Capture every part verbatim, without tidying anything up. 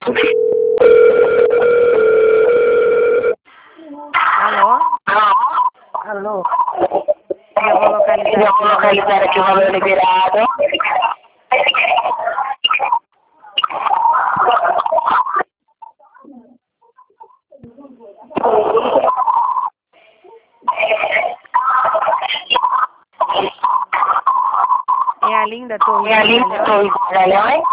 Alô? Alô? Eu vou localizar Eu vou localizar aqui o valor liberado. É a Linda Torres É a linda Magalhães? Torres Magalhães?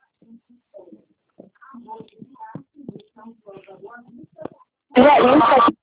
E aí,